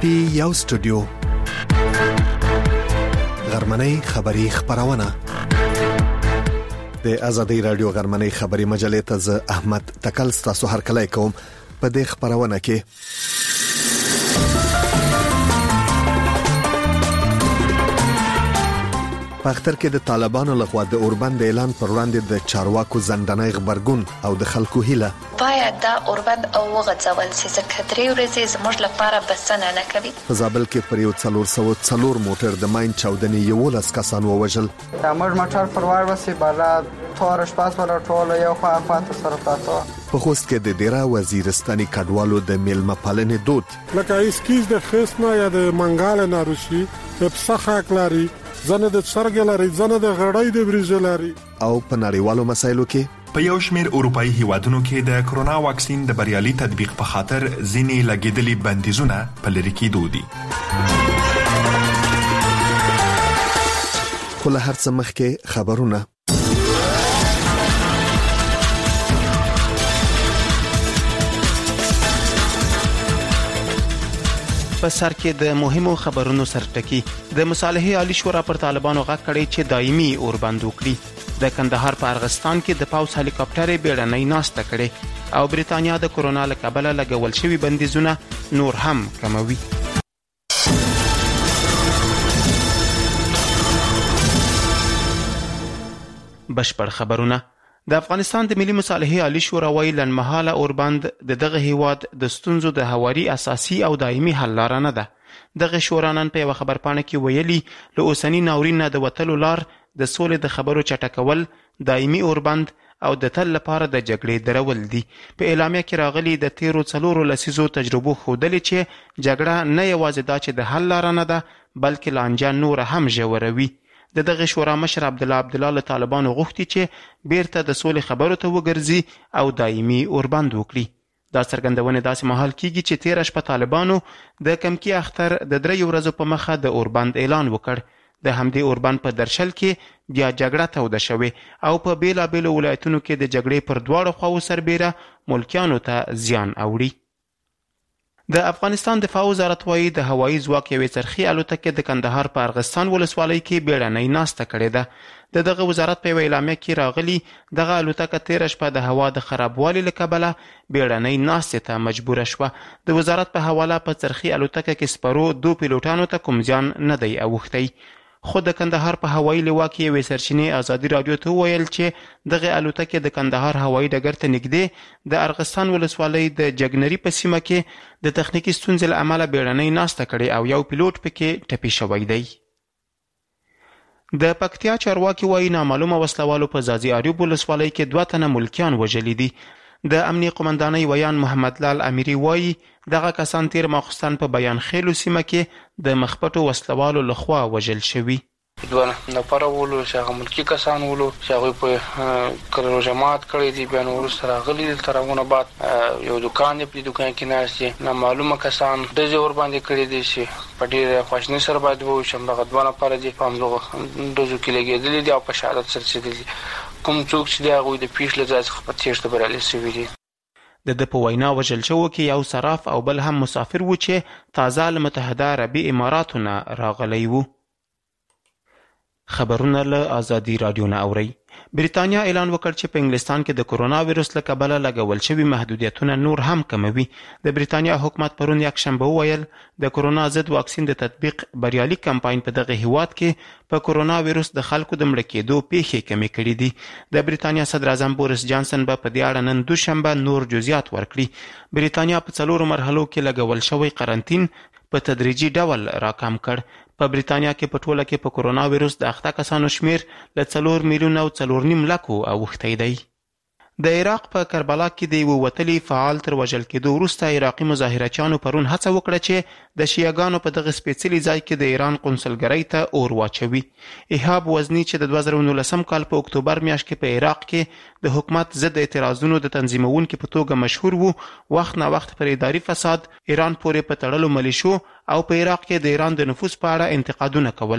پی یو سټوډیو غرمنۍ خبری خبرونه د ازادي رادیو غرمنۍ خبری مجلې ته ز احمد تکل تاسو هر کله کوم په دې خبرونه کې په اختر کې د طالبانو لخوا د اوربند اعلان پر وړاندې د چارواکو زنداني خبرګون او د خلکو هیله باید دا اوربند او وغځول چې ځکه درې ورځې زموږ لپاره بسنه نه کوي. په زابل کې پر یو 404 موټر د ماین چاودنې 11 کسان ووژل. دا موږ موټر پروار وسی بالا تور شپاس ولا ټول یو خواته سره پاتو. په خوست کې د ډیرا وزیرستاني کډوالو د میلمه پالنې دود لکه اسکیز د خسنا یا د منګال ناروشي په صحه کلاري زنه د سرګلاري زنه د غړای د بریزلاري او په نړیوالو مسایلو کې په یو شمېر اروپאי هیوادونو کې د کرونا واکسین د بریالي تطبیق په خاطر ځینې لګیدلي بندیزونه په لری کېدو دي. خو له هر څه مخکې خبرونه په سر کې د مهمو خبرونو سرټکی د مصالحې عالی شورا پر طالبانو غږ کړی چې دایمي اوربند وکړي. د کندهار په ارغستان کې د پاوس هلیکاپټر بیړنۍ ناسته کړې او بریتانیا د کرونا له کبله لګول شوی بندیزونه نور هم کموي. بشپړ خبرونه د افغانستان د ملي مصالحې عالی شورا وایي لنډمهاله اوربند د دغه هیواد د ستونزو د هواري اساسي او دایمي حل لار نه ده. دغه شورا نن په یو خبرپاڼه کې ویلي له اوسنی ناورین نه د وتلو لار د سولې د خبرو چټکول، دایمي اوربند او د تل لپاره د جګړې درول دي. په اعلامیه کې راغلي د تیرو 4 لسیزو تجربو ښودلې چې جګړه نه یوازې دا چې د حل لار نه ده بلکې لانجه نور هم ژوروي. دغه شورا مشر عبدالله له طالبانو غوښتي چې بیرته د سولې خبرو ته وګرځي او دایمي اوربند وکړي. دا څرګندونه داسې مهال کیږي چې تیر شپه طالبانو د کمکی اختر د 3 ورځو په مخه د اوربند اعلان وکړ. د همدې اوربند په درشل کې بیا جګړه توده شوه او په بیلابیلو ولایتونو کې د جګړې پر دواړو خواو سربېره ملکیانو ته زیان اوړي. د افغانستان دفاع وزارت وايي د هوایي ځواک یوې څرخي الوتکې د کندهار په ارغستان ولسوالۍ کې بیړنۍ ناسته کړې ده. دغه وزارت په اعلامیه کې راغلي دغه الوتکه تیر شپه د هوا د خرابوالي له کبله بیړنۍ ناستې ته مجبوره شوه. د وزارت په حواله په څرخي الوتکه کې سپرو 2 پیلوټانو ته کوم زیان نه دی اوښتی. خو د کندهار په هوایي لوا کې یوې سرچینې ازادي رادیو ته وویل چې دغه الوتکې د کندهار هوایي ډګر ته نږدې د ارغستان ولسوالۍ د جګنري په سیمه کې د تخنیکي ستونزې له امله بیړنۍ ناسته کړې او یو پیلوټ پکې ټپي شوی دی. د پکتیا چارواکي وایي نامعلومه وسلوالو په ځاځي اریوب ولسوالۍ کې 2 تنه ملکیان وژلي دي. د امنیه قومندانۍ ویان محمد لال امیری وایي دغه کسان تیر ماخستان په بیان خیلو سیمه کې د مخپټو وسلوالو لخوا وژل شوي. 2 نفره ولو چې هغه ملکی کسان ولو چې هغه په کړو جماعت کړی دي بیان ورسره راغلي ترونه بعد یو دکان دی په دکان کې ناشته نامعلومه کسان د زور باندې کړی دي چې په ډیره خوشنی سره باید وو چې هغه 2 نفره دي په همدغه دوزو کې لګیدلي دي او په شهادت سره دي کوم څوک چې هغه د پیښ لږه څخه په تیښته برالي شوی دي. د په وینا وژل شو کې یو صراف او بل هم مسافر و چې تازه له متحده عربي اماراتو نه راغلی وو. خبرونه له ازادي رادیو نه اوري. بریتانیا اعلان وکړ چې په انګلستان کې د کرونا وایرس له کبله لګول شوی محدودیتونه نور هم کموي. د بریتانیا حکومت پرون یک شنبه ویل د کرونا ضد واکسین د تطبیق بریالي کمپاین په دغه هیواد کې په کرونا وایرس د خلکو د مړ کېدو پیښې کمې کړې دي. د بریتانیا صدر اعظم بوریس جانسن به په دې اړه نن دوشنبه نور جزئیات ورکړي. بریتانیا په 4 مرحلو کې لګول شوی قرنطین په تدریجي ډول راکم کړ. په بریتانیا کې په ټوله کې په کرونا وایرس د اخته کسانو شمیر له 4 میلیون او 4.5 لکو اوښتی دی. د عراق په کربلا کې د یو وتلي فعال تر وژل کېدو وروسته عراقي مظاهرچیانو پرون هڅه وکړه چې د شیعاګانو په دغه سپېڅلي ځای کې د ایران قونسلګرۍ ته اور واچوي. ایهاب وزني چې د 2019 کال په اکتوبر میاشت کې په عراق کې د حکومت ضد اعتراضونو د تنظیمونکو په توګه مشهور وو، وخت نه وخت پر اداري فساد، ایران پورې په تړلو ملیشو او په عراق کې د ایران د نفوذ په اړه انتقادونه کول.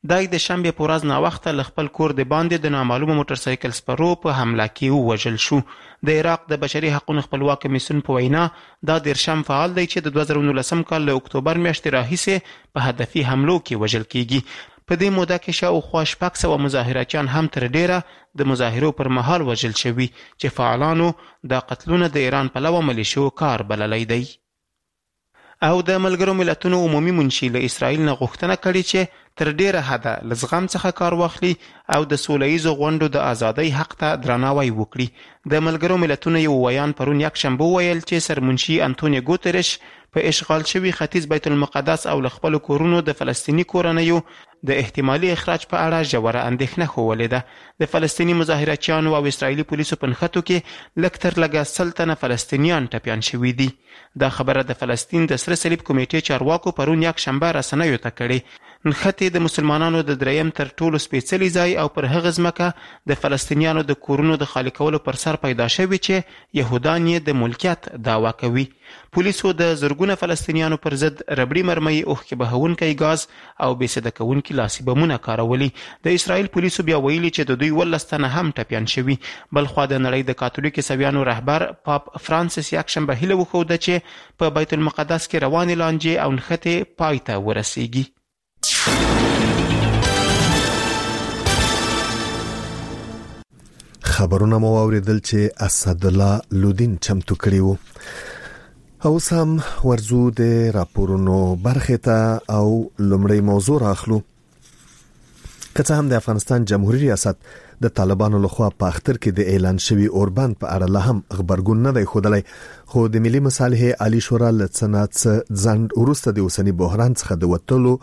دای د شنبه په ورځ ناوخته له خپل کور د باندې د نامعلومه موټر سایکل سپرو په حمله کې ووژل شو. د عراق د بشري حقوقو خپلواک کمیسیون په وینا دا دیرشم فعال دی چې د 2019 کال له اکتوبر میاشتې راهیسې په هدفي حملو کې وژل کیږي. په دې موده کې شاوخوا 600 مظاهرچیان هم تر ډیره د مظاهرو پر مهال وژل شوي چې فعالانو د قتلونو د ایران پلوه ملیشو کار بللی دی. او د ملګرو ملتونو عمومي منشي له اسرائیل نه غوښتنه کړې چې تر ډیره حده له زغم څخه کار واخلي او د سوله ییزو غونډو د ازادۍ حق ته درناوی وکړي. د ملګرو ملتونو یو ویان پرون یکشنبه وویل چې سرمنشي انټونیو ګوتریش په اشغال شوي ختیځ بیت المقدس او له خپلو کورونو د فلسطیني کورنیو د احتمالي اخراج په اړه ژوره اندېښنه ښوولې ده. د فلسطیني مظاهرچیانو او اسرائیلي پولیسو په نښتو کې لږ تر لږه 100 تنه فلسطینیان ټپیان شوي دي. دا خبره د فلسطین د سره صلیب کمیټې چارواکو پرون یکشنبه رسنیو ته کړې. نښتې د مسلمانانو د دریم تر ټولو سپېڅلي ځای او پر هغه ځمکه د فلسطینیانو د کورونو د خالي کولو پر سر پیدا شوي چې یهودان یې د ملکیت دعوا کوي. پولیسو د زرګونه فلسطینیانو پر ضد ربړي مرمۍ، اوښکې بهونکی ګاز او بېسده کوونکي لاسي بمونه کارولي. د اسرائیل پولیسو بیا ویلي چې د دوی 12 تنه هم ټپیان شوي. بلخوا د نړۍ د کاتولیک عیسویانو رهبر پاپ فرانسیس یکشنبه هیله وښوده چې په بیت المقدس کې روانې لانجې او نښتې پای ته ورسیږي. خبرونه مو واوریدل چې اسدالله لودین چمتو کړي وو. او سم ورزو د راپورونو برخه ته او لومړی موضوع راخلو. که هم د افغانستان جمهوریت ریاست د طالبانو لخوا په اختر کې د اعلان شوی اوربند په اړه لا هم خبرګون نه دی ښودلی، خو د ملي مصالحې عالی شورا له څه ځنډ وروسته د اوسني بحران څخه د وتلو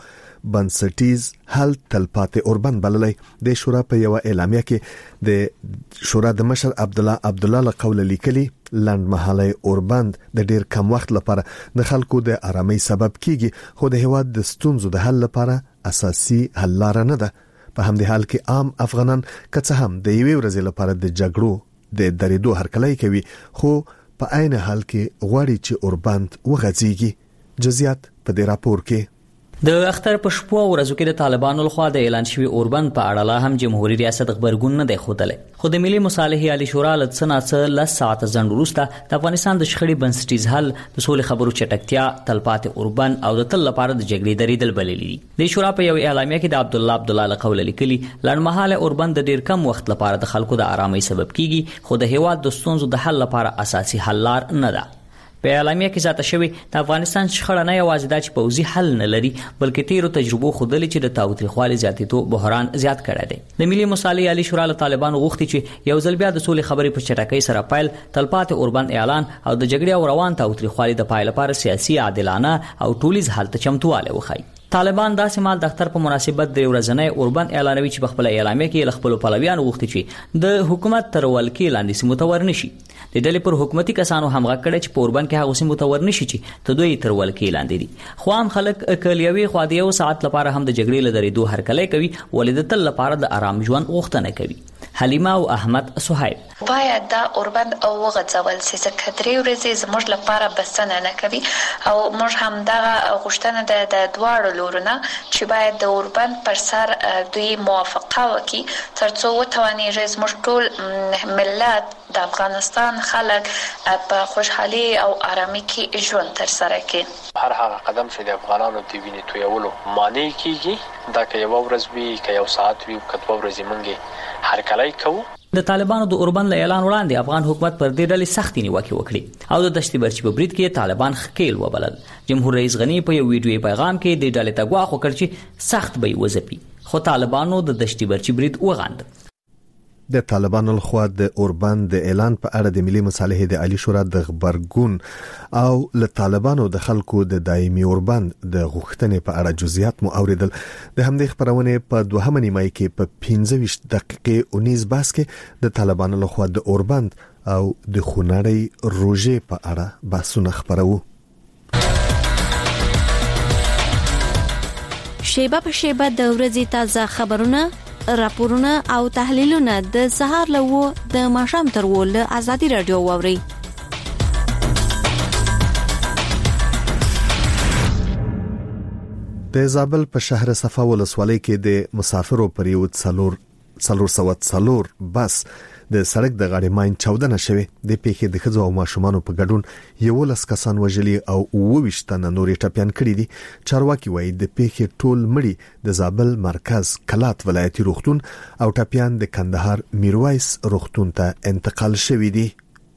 بنسټیز حل تلپاتې اوربند بللی. د شورا په یو اعلامیه کې د شورا د مشر عبدالله له قوله لیکلي لنډمهاله اوربند د ډیر کم وخت لپاره د خلکو د آرامۍ سبب کیږي، خو د هیواد د ستونزو د حل لپاره اساسي حل لار نه ده. په همدې حال کې عام افغانان که څه هم د یوې ورځې لپاره د جګړو د درېدو هرکلی کوي، خو په عین حال کې غواړي چې اوربند وغځيږي. جزئیات په دې راپور کې. د اختر په شپو ورځو کې د طالبانو لخوا د اعلان شوی اوربند په اړه لا هم جمهوریت ریاست خبرګون نه دی ښودلی، خو د ملي مصالحې عالی شورا له څه 10 ساعت ځنډ وروسته د افغانستان د شخړې بنسټیز حل، د سولې خبرو چټکتیا، تلپاتې اوربند او د تل لپاره د جګړې درېدل بللي دي. د شورا په یو اعلامیه کې د عبدالله له قوله لیکلي لنډمهاله اوربند د ډیر کم وخت لپاره د خلکو د آرامۍ سبب کیږي، خو د هیواد د ستونزو د حل لپاره اساسي حل لار نه ده. په اعلامیه کې ذاته شوی د افغانستان شخړه نه یوازې دا چې پوځي حل نه لري، بلکې تیرو تجربو ښودلي چې د تاوتریخوالي زیاتېدو بحران زیات کړی دی. د ملي مصالحې عالی شورا له طالبانو غوښتي چې یو ځل بیا د سولې خبرې په چټکۍ سره پیل، تلپاتې اوربند اعلان او د جګړې او روان تاوتریخوالي د پای لپاره سیاسي عادلانه او ټولیز حل ته چمتوالی وښایي. طالبان داسې مال د اختر په مناسبت د ورځنۍ اوربند اعلانوي چې په خپل اعلامیه کې له خپل پلویانو غوښتي چې د حکومت تر ولکې لاندې سیمو ته ورنشي. د ډلې پر حکومتي کسانو هم غږ کړی چې په اوربند کې هغه سیمو ته ورنشي چې ته دوی تر ولکې لاندې دي. خو عام خلک کلیوي خو د یو ساعت لپاره هم د جګړې له درېدو هرکلی کوي، ولې د تل لپاره د آرام ژوند غوښتنه کوي. حلیمه او احمد صهیب: باید دا اوربند او وغځول سي، ځکه 3 ورځې زموږ لپاره بسنه نه کوي او موږ هم دغه غوښتنه د دواړو لورونه چې باید د اوربند پر سر دوی موافقه وکړي ترڅو وتوانیږي زموږ ټول ملت د افغانستان خلک په خوشحالي او آرامۍ کې ژوند تر سره کړي. هر هغه قدم چې د افغانانو د وینې تویولو معنی کیږي، دا که یو ورځ وي که یو ساعت وي که 2 ورځې موږ هرکلی کوو. د طالبانو د اوربند له اعلان وړاندې افغان حکومت پر دې ډلې سختې نیوکې وکړې او د دشتي برچي په برید کې طالبان ښکیل وبلل. جمهور رئیس غنی په یو ویډیوي پیغام کې د ډلې ته ګواښ وکړ چې سخت به یې وځپي، خو طالبانو د دشتي برچي برید وغاند. د طالبانو لخوا د اوربند د اعلان په اړه د ملي مصالحې د عالی شورا د خبرګون او له طالبانو د خلکو د دایمي اوربند د غوښتنې په اړه جزئیات مو اوریدل. د همدې خبرونه په 2 نیمه کې په 15 دقیقې 19 باس کې د طالبانو لخوا د اوربند او د خونړۍ روژې په اړه بحثونه خبرو. شیبه په شیبه د ورځې تازه خبرونه، راپورونه او تحلیلونه د سهار له 9 د ماښام تر 10 له ازادي رادیو واوري. د زابل په شهر صفا ولسوالۍ کې د مسافرو پر یو 404 بس د سړک د غاړې ماین چاودنه شوه. د پیښې د ښځو او ماشومانو په ګډون 11 کسان وژلي او 29 تنه نورې ټپيان کړي دي. چارواکي وایي د پیښې ټول مړي د زابل مرکز کلات ولایتي روغتون او ټپيان د کندهار میرویس روغتون ته انتقال شوي دي.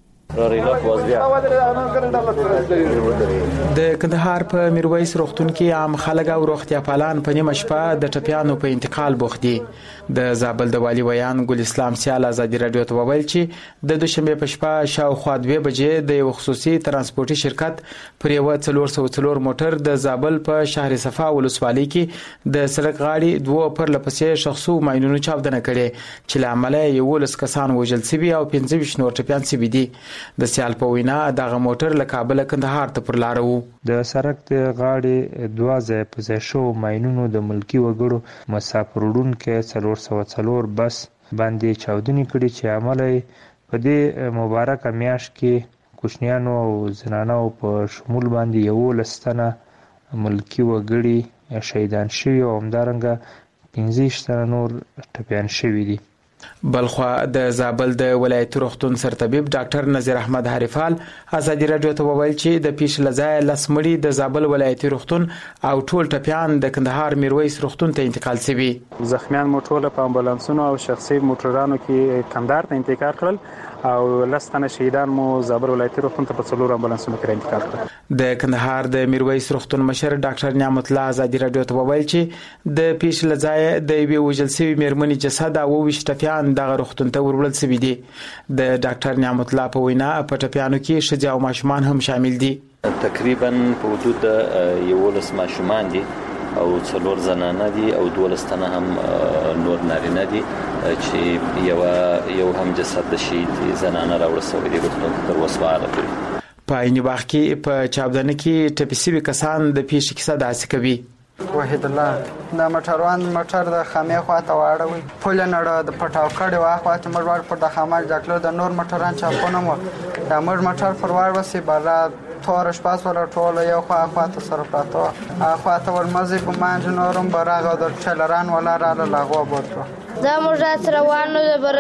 د کندهار په میرویس روغتون کې عام خلک او روغتیا پالان په نیمه شپه د ټپیانو په انتقال بوخت دي. د زابل د والی ویان ګل اسلام سیال ازادي رادیو ته وویل چې د دوشنبه په شپه شاوخوا 2 بجې د یو خصوصي ترانسپورتي شرکت پر یو 404 موټر د زابل په شهر صفا ولسوالۍ کې د سړک غاړې 2 پر لپسې شخصو ماینونو چاودنه کړې چې لامل یې 11 کسان وژل شوي او 15 نور ټپيان شوي دي. د سیال په وینا دغه موټر له کابل کندهار ته پر لار وو. د سړک د غاړې 2 ځای په ځای شو ماینونو د ملکی وګړو مسافر وړونکو 404 بس باندې چاودنې کړي چې عمله په دې مبارکه میاشت کې کوچنیانو او زنانو په شمول باندې 11 تنه ملکی وګړي شهیدان شوي او همدارنګه 15 تنه نور ټپيان شوي دي. بلخوا د زابل د ولایت روغتون سرطبيب ډاکټر نذیر احمد حریفال ازادي رادیو ته وویل چې د پیښې لځای لسمړي د زابل ولایت روغتون او ټول ټپيان د کندهار میرویس روغتون ته انتقال شوي. زخمیان موټر په امبولانسونو او شخصي موټرانو کې کندهار ته انتقال کړل او لستنه شهیدان مو زابل ولایت روغتون ته په 4 امبولانسونو کې انتقال کړل. د کندهار د میرویس روغتون مشر ډاکټر نعمت الله ازادي رادیو ته وویل چې د پیښې لځای د یوې وژل شوی میرمنې جسد او 20 ټپيان دغه روغتون ته وروړل شوي دي. د ډاکټر نعمت الله په وینا په ټپيانو کې ښځې او ماشومان هم شامل دي. تقریبا په حدود 11 ماشومان دي او 4 زنانه دي او 12 تنه هم نور نارینه دي چې یو هم جسد د شهید زنانه راوړل شوی دی روغتون تر وسواره پورې. په عین وخت کې په چاودنه کې ټپي شوي کسان د پیښې کیسه داسې کوي. وحید الله د موټر د خامې خواته واړوي پول نه د پټاو کړي واخوا چې موږ پر د خامه جاکلو د نور موټران چاپونه مو د موټر پر وړ وسی بارا تور شپاس ولا ټول یو خواته سره پاتو خواته ورمزي په مانج نورم براغه د چلران ولا را لاغو بوتو دا موږ روانو بر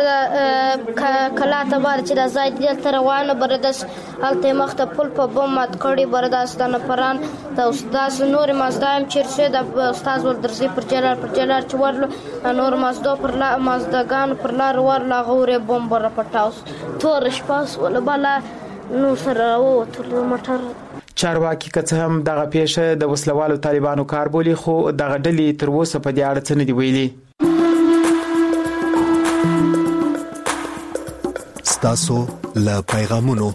کلاته بار چې د زاید دل روانو بر د الته مخته پل په بم مات کړي بر د استانه پران د استاد نور مازدایم چیرشه د استاد ول درسي پر جلال چورلو نور مازدو پر لا مازدگان پر لار ور لا غوره بم بر پټاوس تور شپاس ولا بالا نو سره او ټول موټر. چارواکي که هم دغه پیښه د وسلوالو طالبانو کار بولي خو دغه ډلې تر اوسه په دې اړه څه نه دی ویلي. ستاسو له پیغامونو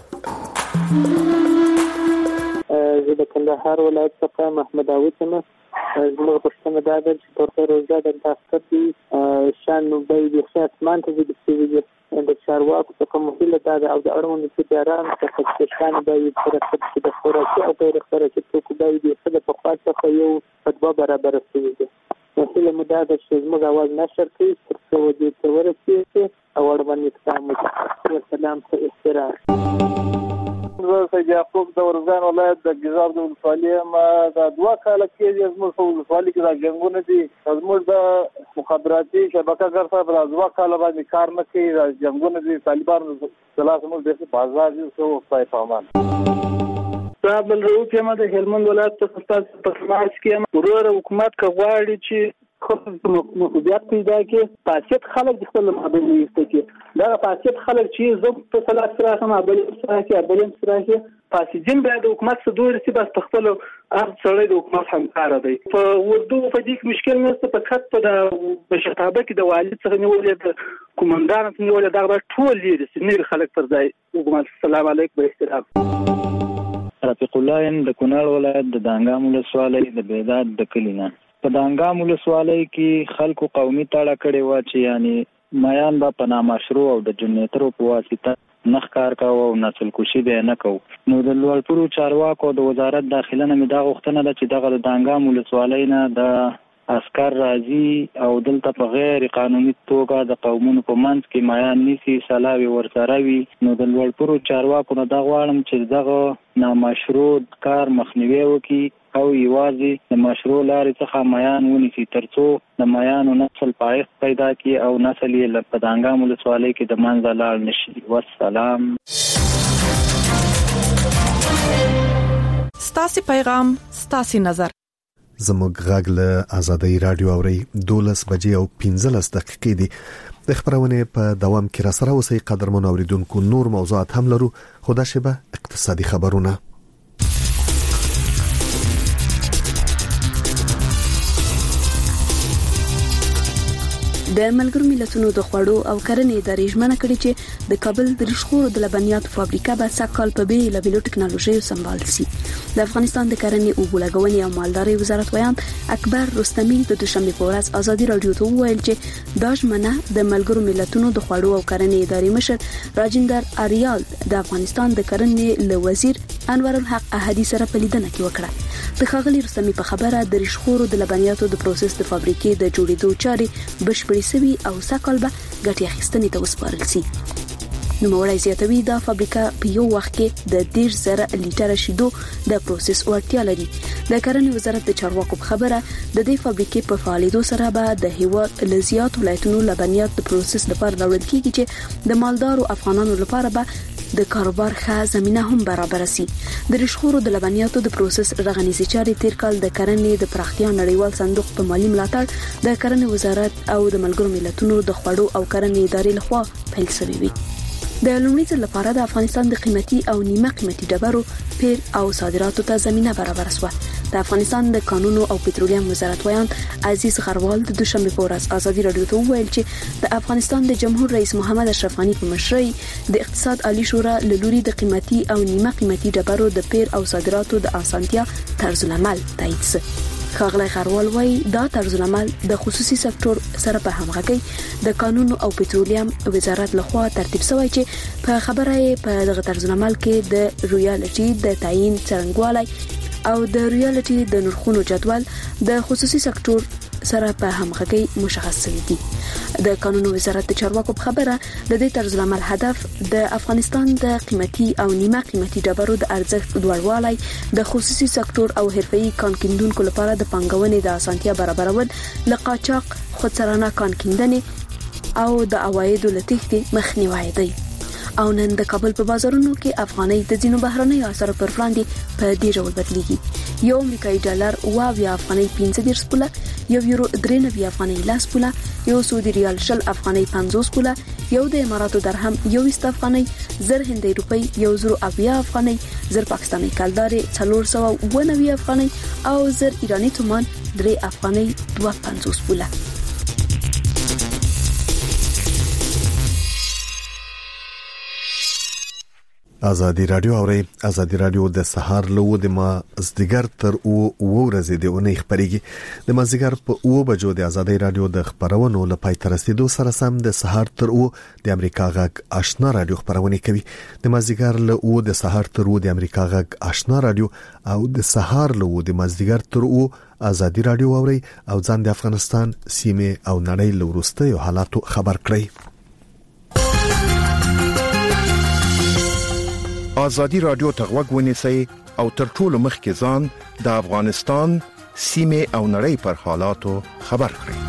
زه د کندهار ولایت څخه محمد عاوض یم. زموږ پښتنه دا ده چې ډاکټر روزا د داستر دی شان نو به د اسمان ته د سیوی د چارواکو څخه مهمه ده او د اړوند ادارانو څخه چې شان به پرڅ د خوراکي او غیر خوراکي توکو به د خپل په خاطر څخه یو فتوا برابر شوی دی. مسله مدده چې زموږ आवाज نشر کوي تر څو د تورسي او اړوند اقدام وکړي. سلام ته احترام. زه سید یعقوب د ورزان ولایت د ګیزاب د ولسوالۍ ما د 2 کال کې زموږ په ولسوالۍ کې د جنگونه دي زموږ د مخابراتي شبکه ګرځا په 2 کال باندې کار نه کوي. د جنگونه دي طالبان خلاص موږ د بازار یو څه پامان صاحب الرؤوف یم د هلمند ولایت په ستاسو په سماج کې ورور حکومت کوي چې خپل مسؤلیت پیدا کې پاسیت خلک د خپل مابین ایسته کې دا پاسیت خلک چې زه په صلاح سره هم ابل سره کې ابل سره کې پاسیجن باید حکومت څخه دوی رسي بس خپل هر څړې د حکومت همکار دی. په وردو په دې کې مشکل نشته په خط په د شتابه کې د والي څخه نیولې د کومندان څخه نیولې دا ټول لري نیر خلک پر ځای حکومت. السلام علیکم به احترام. رفیق الله د کونړ ولایت د دانګام ولسوالۍ د بیداد د کلینا په دانګام ولسوالۍ کې خلکو قومي تاړه کړې و چې یعنی میان با په نامشروع او د جنیترو په واسطه نخ کار کاوه او نسل کشي به نه کو. نو د لوړپورو چارواکو د وزارت داخله نه مې دا غوښتنه ده چې دغه د دانګام ولسوالۍ نه د عسكر راځي او دلته په غیر قانوني توګه د قومونو په منځ کې میان نیسي سلاوي ورسره وي. نو د لوړپورو چارواکو نه دا غواړم چې دغه نامشروع کار مخنیوي وکړي او یوازې د مشروع لارې څخه میان ونیسي ترڅو د میانو نسل پایښت پیدا کړي او نسل یې په دانګام ولسوالۍ کې د منځه لاړ نشي. والسلام. ستاسو پیغام ستاسو نظر. زموږ غږ له آزادۍ رادیو اوري 12 بجې او 15 دقیقې دي. د خبرونه په دوام کې را سره اوسئ قدرمن اوریدونکو. نور موضوعات هم لرو خو دا شبه اقتصادي خبرونه. د ملګرو ملتونو د خوړو او کرنې ادارې ژمنه کړې چې د کابل د ریښخورو د لبنیاتو فابریکه به سږکال په بیلابیلو ټکنالوژیو سمبال شي. د افغانستان د کرنې او بولګونې او مالدارۍ وزارت ویان اکبر رستمی د دوشنبه په ورځ ازادي رادیو ته وویل چې دا ژمنه د ملګرو ملتونو د خوړو او کرنې ادارې مشر راجندر اریال د افغانستان د کرنې له وزیر انور الحق احدی سره په لیدنه کې وکړه. د ښاغلي رستمی په خبره د ریښخورو د لبنیاتو د پروسس د فابریکې د جوړېدو چارې بشپړې سوي او سږکال به ګټې اخیستنې ته وسپارل شي. نوموړی زیاتوي دا فابریکه په یو وخت کې د 10,000 لیټره شیدو د پروسس وړتیا لري. د کرنې وزارت د چارواکو په خبره د دې فابریکې په فعالیدو سره به د هیواد له زیات ولایتونو لبنیات د پروسس لپاره راوړل کیږي چې د مالدارو افغانانو لپاره به د کاروبار ښه زمينه هم برابر شي. د ریښخورو د لبنیاتو د پروسس رغنیزي چارې تیر کال د کرنې د پراختیا نړیوال صندوق په مالی ملاتړ د کرنې وزارت او د ملګرو ملتونو د خوړو او کرنې ادارې لخوا پیل شوې وي. د لومړي ځل لپاره د افغانستان د قیمتي او نیمه قیمتي ډبرو پیر او صادراتو ته زمينه برابر شوه. د افغانستان د کانونو او پټرولیم وزارت ویان عزیز غروال د دوشنبه په ورځ ازادي رادیو ته وویل چې د افغانستان د جمهور رئیس محمد اشرف غنی په مشرۍ د اقتصاد عالی شورا له لوري د قیمتي او نیمه قیمتي ډبرو د پیر او صادراتو د اسانتیا طرز العمل تایید شو. ښاغلی غروال وايي دا طرز العمل د خصوصي سکتور سره په همغږي د قانون او پټرولیم وزارت لخوا ترتیب شوی چې په خبره یې په دغه طرز العمل کې د رویالټي د تعیین څرنګوالي او د رویالټي د نرخونو جدول د خصوصي سکتور سره په همغږي مشخص شوی دي. د قانون وزارت د چارواکو په خبره د دې طرز العمل هدف د افغانستان د قیمتي او نیمه قیمتي ډبرو د ارزښت لوړوالی د خصوصي سکتور او حرفه‌ای کانکیندونکو لپاره د پانګونې د اسانتیا برابرول، له قاچاق، خودسرانه کانکیندنې او د عوایدو له تېښتې مخنیوی دی. او نن د کابل په بازارونو کې افغانۍ د ځینو بهرنیو اسعارو پر وړاندې په دې ډول بدلیږي. یو امریکایي ډالر 9 افغانۍ 15 پوله، یو یورو 93 افغانۍ 10 پوله، یو سعودي ریال 10 افغانۍ 50 پوله، یو د اماراتو درهم 20 افغانۍ، 1000 هندۍ روپۍ 180 افغانۍ، 1000 پاکستاني کلدارې 490 افغانۍ او 1000 ایرانی تومان 3 افغانۍ 52 پوله. آزادی رادیو اوري. آزادی رادیو د سهار له د ما زدګر تر او ورځې د اونۍ خبريږي. د مازیګر په 9 بجو د آزادی رادیو د خبرونو لپاره ترسیدو سره سم د سهار تر او د امریکا غږ آشنا رادیو خبرونه کوي. د مازیګر له او د سهار تر او د امریکا غږ آشنا رادیو او د سهار له د مازیګر تر او آزادی رادیو اوري او ځان د افغانستان سیمه او نړۍ له وروستیو حالاتو خبر کړي. آزادی رادیو ته غوږ ونیسئ او تر ټولو مخکې ځان د افغانستان سیمه او نړۍ پر حالاتو خبر کړئ.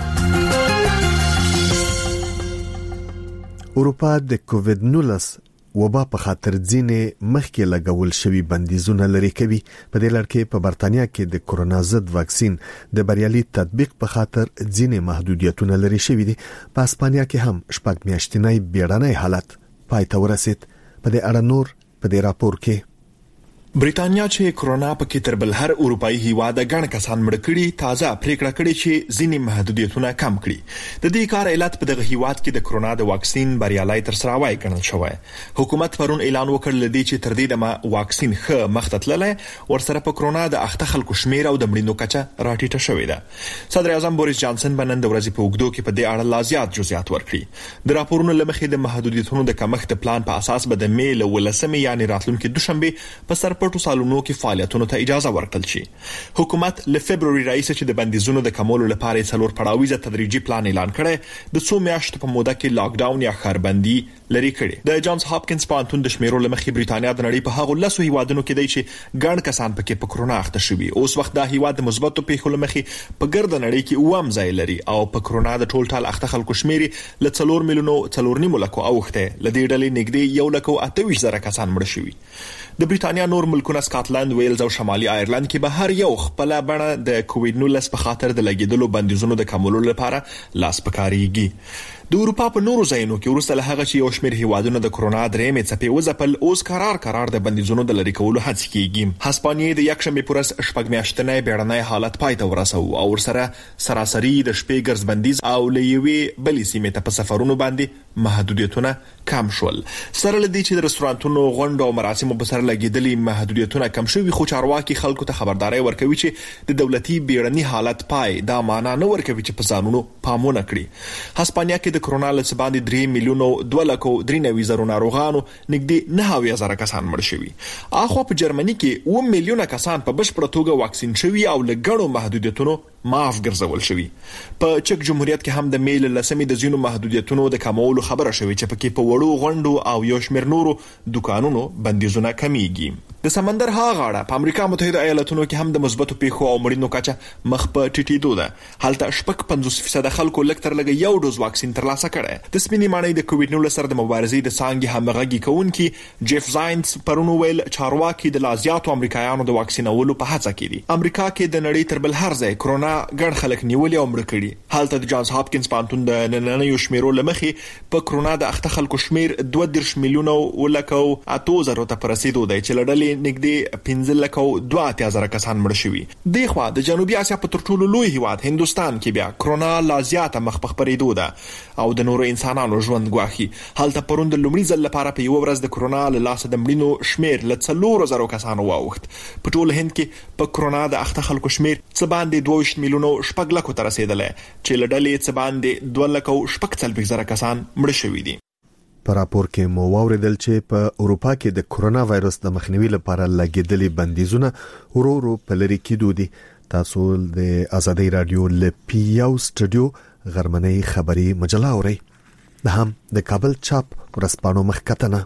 اروپا د کووډ-19 وبا په خاطر ځینې مخکې لګول شوی بندیزونه لري کوي. په دې لړ کې په برتانیا کې د کورونا ضد واکسین د بریالي تطبیق په خاطر ځینې محدودیتونه لري شوی دي. په اسپانیا کې هم شپږ میاشتنی بیړنی حالت پای ته ورسید. په دې اړه نور په دې راپور کې بریټانیا چې کرونا پکې تر بل هر اروپאי هیواد غن کسان مړ کړي تازه پریکړه کړې چې ځینې محدودیتونه کم کړي. د دې کار علت په دغه هیواد کې د کرونا د واکسین بریالي تر سره وای ګڼل شوی. حکومت پرون اعلان وکړ لدی چې تر دې دمه واکسین ښه مختتللې ورسره په کرونا د اخته خلکو شمیر او د مړینو کچه راټیټه شوې ده. صدر اعظم بوریس جانسن بنن د ورځې په وګړو کې په دې اړه لا زیات جزئیات ورکړي. د راپورونو لمخې د محدودیتونو د کمښت پلان په اساس به د میل ولسمه یعنی راتلونکي دوشنبه په سر پټو سالونو کې فعالیتونو ته اجازه ورکړل شي. حکومت له فبرवरी راهیسې چې د بندیزونو د کمولو لپاره 4 پړاویزه تدریجي پلان اعلان کړی د 2 میاشتو په موده کې لاک ډاون یا خربندي لري کړي. د جانز هاپکینز پوهنتون د شمیرو لمخې بریټانیا د نړۍ په هغو 10 هیوادونو کې دی چې ګڼ کسان پکې په کرونا اخته شوي. اوس وخت دا هیواد د مثبتو پیښو لمخې په ګرد نړۍ کې اوم ځای لري او په کرونا د ټول اخته خلکو شمیر ل 4 میلیونو 4.5 لکو اوخته لدې ډلې نږدې 1,28,000 کسان مړ شوي. د بریټانیا نور ملکونه سکاټلند، ویلز او شمالي آیرلند کې به هر یو خپل بڼه د کووډ 19 په خاطر د لګیدلو بندیزونو د کمولو لپاره لاس پکاريږي. د اروپا په نورو ځایونو کې ورسته له هغه چې یو شمېر هیوادونه د کرونا درېمې څپې وځپل، اوس قرار د بندیزونو د لرې کولو هڅې کیږي. هسپانیې د یکشنبې پورس شپږ میاشتنی بیړنی حالت پای ته ورسو او ورسره سراسري د شپې ګرځ بندیز او لېوي بلې سیمې ته په سفرونو باندې محدودیتونه کم شول. سره لدی چې د رستورانتونو، غونډو او مراسمو په سر لګیدلې محدودیتونه کم شوي، خو چارواکي خلکو ته خبرداري ورکوي چې د دولتي بیړني حالت پای دا معنا نه ورکوي چې په ځانونو پامونه کړي. هسپانیا کې د کرونا له باندې 3 میلیونو 2,93,000 ناروغانو نږدې 9,000 کسان مړ شوي. اخو په جرمني کې 1 میلیونه کسان په بشپړه توګه واکسین شوي او له ګڼو محدودیتونو معاف ګرځول شوي. په چک جمهوریت کې هم د میل لسمې د زینو محدودیتونو د کمولو خبره شوې چې پکې په وړو غونډو او یو شمېر نورو دکانونو بندیزونه کمیږي. د سمندر ها غاړه په امریکا متحده ایالاتونو کې هم د مثبتو پیښو او مړینو کچه مخ په ټیټېدو ده. هلته 50% خلکو لږ تر لږه یو ډوز واکسین ترلاسه کړی. د سپینې ماڼۍ د کووډ 19 سره د مبارزې د څانګې همغږي کوونکي جيف زاینز پرونو ویل چارواکي د لازیاتو امریکایانو د واکسینولو په هڅه کې دي. امریکا کې د نړۍ تر بل هر ځای کرونا ګڼ خلک نیولې او مړ کړي. هلته د جانز هاپکینز پوهنتون د نننیو شمیرو لمخې په کرونا د اخته خلکو شمیر 2 میلیونه ولکو 8,000 ته رسیدو دی چې لړلې نږدې 15,02,000 کسان مړ شوي. دغه د جنوبي اسیا په تر ټولو لوی هیواد هندستان کې بیا کرونا لازیات مخ په خبرېدو ده او د نورو انسانانو ژوند ګواخي. هلته پروند لومړي ځل لپاره په یو ورځ د کرونا له لاسه د مړینو شمیر ل 4,000 کسانو واوښت. په ټول هند کې په کرونا د اخته خلکو شمیر څه باندې 2 میلیونه شپږ لکو ته رسیدلی چې لړلې څه باندې 2,40,000 کسان مړ شوي دي. په راپور کې مو واوریدل چې په اروپا کې د کرونا وایرس د مخنیوي لپاره لګیدلې بندیزونه ورو ورو په لری کېدو دي. تاسو د ازادي رادیو لپیاو سټوډیو غرمنۍ خبری مجله اورئ. د هم د کابل چاپ ورسپانو مخکتنه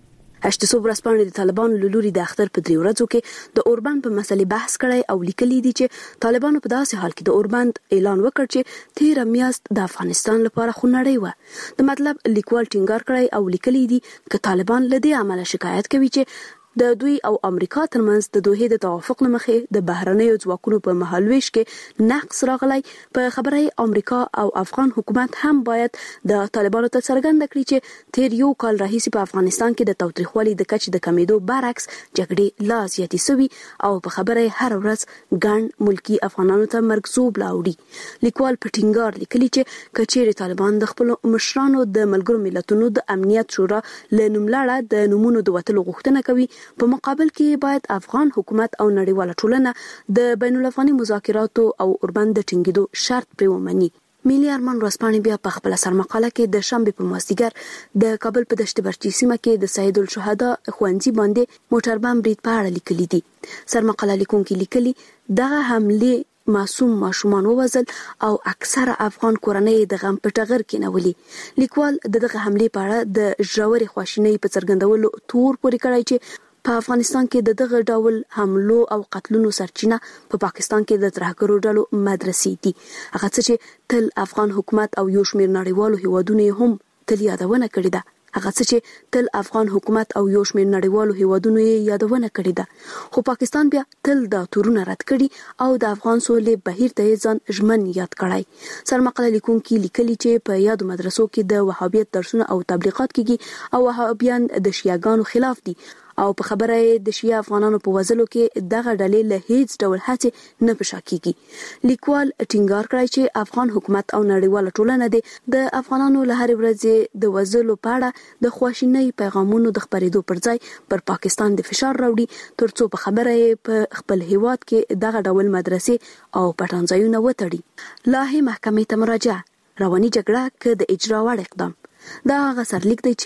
800 ورځپاڼې د طالبانو له لوري د اختر په 3 ورځو کې د اوربند په مسلې بحث کړی او لیکلي دي چې طالبانو په داسې حال کې د اوربند اعلان وکړ چې 13 میاشت د افغانستان لپاره خونړی و. د مطلب لیکوال ټینګار کړی او لیکلي دي چې طالبان له دې عمله شکایت کوي چې د دوی او امریکا ترمنځ د دوه د توافق لمخې د بهرنیو ځواکونو په مهالويش کې نقص راغلی. په خبره امریکا او افغان حکومت هم باید د طالبانو ته څرګنده کړي چې تیر یو کال راهیسې په افغانستان کې د تاوتریخوالي د کچې د کمیدو برعکس جګړې لا زیاتې سوي او په خبره هر ورځ ګڼ ملکی افغانانو ته مرګزوب لاوړي. لیکوال په ټینګار لیکلي چې کچېر طالبان د خپل مشرانو د ملګرو ملتونو د امنیت شورا له نوملړه د نمونو د وټلو غوښتنه کوي، په مقابل کې باید افغان حکومت او نړیواله ټولنه د بین الافغاني مذاکراتو او اوربند د ټینګېدو شرط پرې ومني. ملي ارمان ورځپاڼې بیا په خپل سرمقاله کې د شنبې په مازدیګر د کابل په دشت برچی سیمه کې د سید الشهدا خوندزي باندې موټر بم برید په اړه لیکلي دي. سرمقاله لیکونکي لیکلي دغه حمله معصوم ماشومان ووزل او اکثره افغان کورنۍ د غم په ټغر کې نولي. لیکوال دغه حمله په اړه د ژورې خواشینۍ په څرګندولو تور پورې کړی چې په افغانستان کې دغه ډول حملو او قتلونو سرچینه په پاکستان کې د ترهګرو ډلو مدرسې دي. هغه څه چې تل افغان حکومت او یو شمېر نړیوالو هیوادونو هم تل یادونه کړې ده. هغه څه چې تل افغان حکومت او یو شمېر نړیوالو هیوادونو یادونه کړې ده. خو پاکستان بیا تل دا تورونه رد کړي او د افغان سولې بهیر ته ځان ژمن یاد کړی. سرمقاله لیکونکي لیکلي چې په یادو مدرسو کې د وهابیت درسونه او تبلیغات کیږي او وهابیان د شیعاګانو خلاف دي او په خبره د شیعه افغانانو په وزلو کې دغه ډلې له هیڅ ډول هڅې نه پشا کیږي. لیکوال ټینګار کړی چې افغان حکومت او نړیواله ټولنه د افغانانو له هر ورځې د وزلو په اړه د خواشینۍ پیغامونو د خبرېدو پر ځای پر پاکستان د فشار راوړي ترڅو په خبره په خپل هیواد کې دغه ډول مدرسې او پټنځایونه وتړي. لاهي محکمې ته مراجعه رواني جګړه کې د اجرا وړ اقدام دا هغه سرلیک دی چې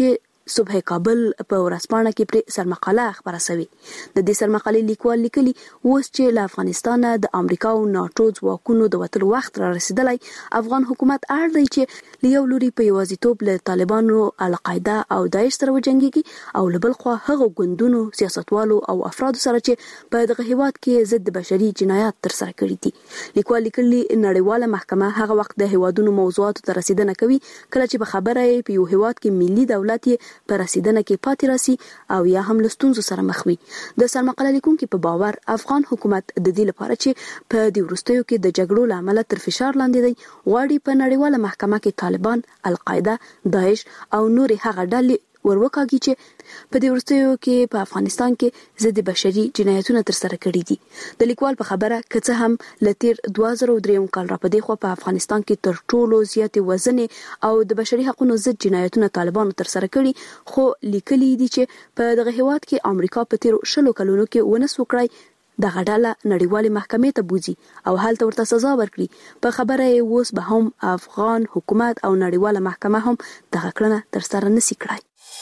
صبح کابل په ورځپاڼه کې پر سرمقاله خبره شوې. د دې سرمقالې لیکوال لیکلي اوس چې له افغانستان د امریکا او ناتو ځواکونو د وتلو وخت را رسیدلی، افغان حکومت اړ دی چې له یو لوري په یوازیتوب له طالبانو، القاعده او داعش سره وجنګيږي او له بل خوا هغه ګوندونو، سیاستوالو او افرادو سره چې په دغه هیواد کې ضد بشري جنایات تر سره کړي دي. لیکوال لیکلي نړیواله محکمه هغه وخت د هیوادونو موضوعاتو ته رسیدنه کوي کله چې په خبره یې په یو هیواد کې ملي دولت یې په رسیدنه کې پاتې راسي او یا هم له ستونزو سره مخ وي. د سرمقاله لیکونکو په باور افغان حکومت د دې لپاره چې په دې وروستیو کې د جګړو له امله تر فشار لاندې دی، غواړي په نړیواله محکمه کې طالبان، القاعده، داعش او نور هغه ډلې وروکاږي چې په دې وروستیو کې په افغانستان کې ضد بشري جنایتونه تر سره کړي دي. د لیکوال په خبره که څه هم له تیر 2003 کال را پدې خو په افغانستان کې تر ټولو زیات وزنې او د بشري حقوقو ضد جنایتونه طالبانو تر سره کړي، خو لیکلي دي چې په دغه هیواد کې امریکا په تیر 20 کلونو کې ونس وکړي د غډاله نړیوالې محکمې ته بوزي او هلته ورته سزا ورکړي. په خبره یې اوس به هم افغان حکومت او نړیواله محکمه هم دغه کړنه تر سره نشي کړای.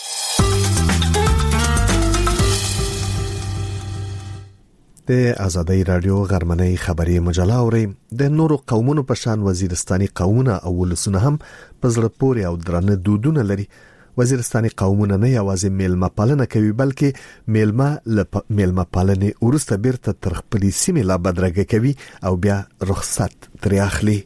د آزادۍ رادیو غرمنۍ خبري مجله اوري. د نورو قومونو په شان وزیرستاني قومونه او ولسونه هم په زړه پورې او درنه دودونه لري. وزیرستاني قومونه نه یوازې میلمه پالنه کوي بلکې میلمه پالنې ورسته بیرته تر خپلې سیمې لا بدرګه کوي او بیا رخصت ترې اخلي.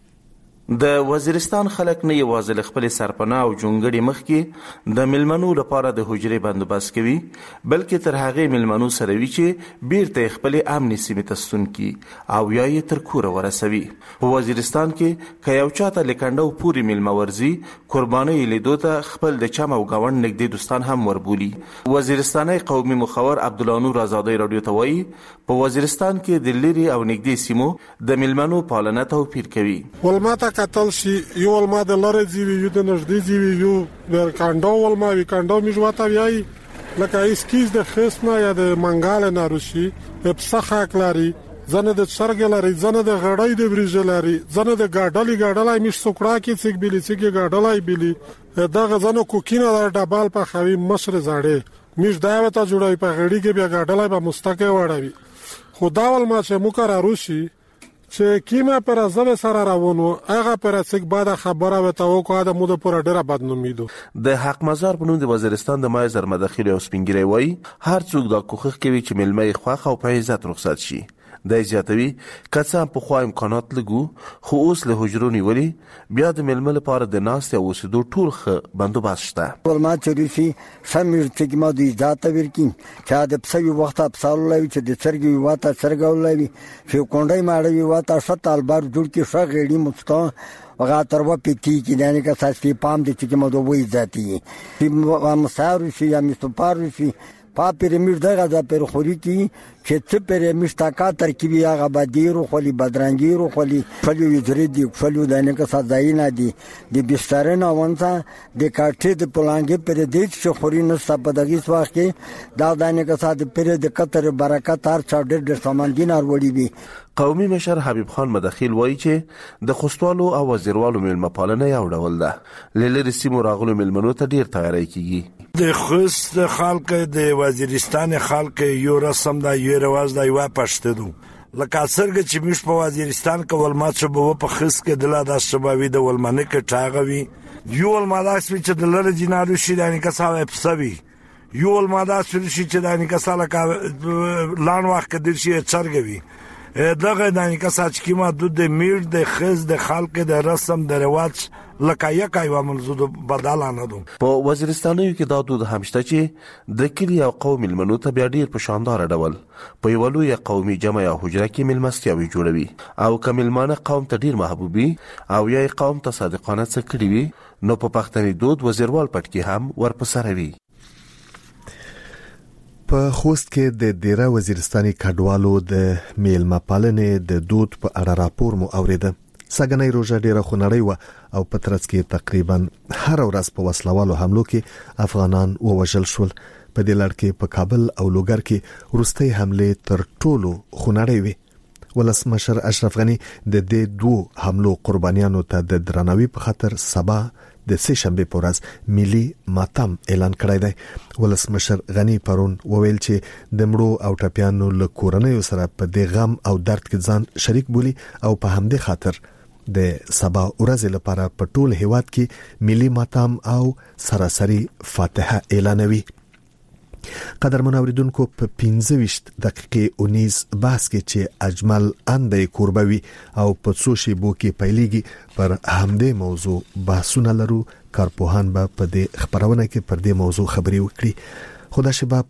د وزیرستان خلک نه یوازې له خپل سرپناه او جونګړې مخکې د ملمنو لپاره د حجرې بندوبست کوي، بلکې تر هغه ملمنو سره وی چې بیرته خپل امن سیمه ته ستون کی او یا یې تر کوره ورسوي. په وزیرستان کې که یو چاته لیکندو پوری ملمه ورزي، قرباني لیدو ته خپل د چم او گاوند نږدې دوستان هم وربولي. وزیرستاني قومي مخور عبدالله نور آزادۍ رادیو ته وایي په وزیرستان کې د لری او نږدې سیمو د ملمنو پالنه توپیر کوي. کتل شي یو ولما د لاره زیوی یو د نږدې زیوی یو د کاندو ولما وی کاندو میجواته ویای لکه اسکیز د خصنا یا د منګال نه روشي په صحه کلاري زنه د سرګ لري، زنه د غړای د بریج لري، زنه د ګاډلای مش سوکړه کې څګ بلی څګ ګاډلای بلی دغه زنه کوکینه د ډبال په خوي مشر زاړې مش داوته جوړای په غړي کې بیا ګاډلای په مستقه وړوي. خدا ولما چې مکر روشي چې کیمه پر ازبه سره راوونو هغه پر څک بعد خبره وته وکړه د موده پر ډیره بدنومیدو. د حق مزار په نوم د وزیرستان د مایزر مداخله او سپینګری وای هر څوک د کوخخ کوي چې ملمه خوخه او په عزت رخصت شي. د زیاتوي کڅه په خو امکانات لګو خو اوس له حجرونی ولی بیا د ململ لپاره د ناس او وسدو ټول خ بندوبست شته. ولما چریفي سمیر تګما د ذات ورکین چې د پسوي وخت ابصال لوي چې د چرګي واته چرګولوي چې کونډای ماړوي واته شتال بار جوړ کې شغېړي مستو وغه تر و پتی کې دانه کا ساسي پام دي چې مو دوی ذاتي چې مسارو شي یا مستپارو شي پا پیرمیډ دغه د پر خوري کی چې څه پیرمیډ تاکا ترکیبي هغه بدیرو خلی بدرنګیرو خلی فلو یجری دی فلو دانه کا سازاینه دی د بسترنه وانته د کاټې د پلانګې پر دې چې خوري نه سپ دغه وخت کې دا دانه کا ساده پر د کتر برکت هر چا ډېر سامان دینار وړي وي. قومي مشر حبیب خان مداخل وایي چې د خوستوالو او وزیروالو ملمه پالنه یو ډول ده، لری سیمو راغلو ملمنو ته ډیر تیاری کیږي. د خوست خلک د وزیرستان خلک یو رسم دا یو رواج دا یو پښته دو لکه څنګه چې مش په وزیرستان کې ولما چې په خص کې دلا د شباوي د ولمنه کې ټاغوي یو ولما داس چې د لری جنارو شي دانی کا صاحب پسوي یو ولما داس چې دانی کا ساله کا لان وخت کې د شي چرګوي دغه دانی کا ساچ کی ما د میړ د خز د خلک د رسم د رواج لکه یکای و منزود بدلانه دو. په وزیرستانیو کې دا دود همشته چې د کلی او قوم ملمنو ته بیا ډیر په شاندار ډول په یو لوی قومي جمع یا حجره کې ملمستیاوي جوړوي او کملمانه قوم ته ډیر محبوبي او یا قوم ته صادقانه څه کړی وي نو په پښتني دود وزیروال پټکی هم ورپسروي. په خوست کې د ډیره وزیرستاني کډوالو د میلمه پالنې د دود په اړه راپور مو اوریده. سګنۍ روزه ډیره خنړی و او په ترڅ کې تقریبا هر ورځ په وسلوالو حملو کې افغانان ووژل شول. په دې لړ کې په کابل او لوګر کې وروستۍ حمله تر ټولو خنړی وي. ولسمشر اشرف غنی د دې دوه حملو قربانیانو ته د درناوي په خاطر سبا د سه شنبه په ورځ ملي ماتم اعلان کړی دی. ولسمشر غنی پرون وویل چې د مړو او ټپیانو له کورنۍ سره په دې غم او درد کې ځان شریک بولی او په همدې خاطر د سبا ورځ لپاره په ټول هیواد کې ملي ماتم او سراسري فاتحه اعلانوي. قدرمن اوریدونکو په 15 دقیقې اونیز بحث کې چې اجمل اندې قربوي او په څو شیبو کې پیلېږي پر همدې موضوع بحثونه لرو. کارپوهان به په دې خبرونه کې پر دې موضوع خبري وکړي. خدا شباب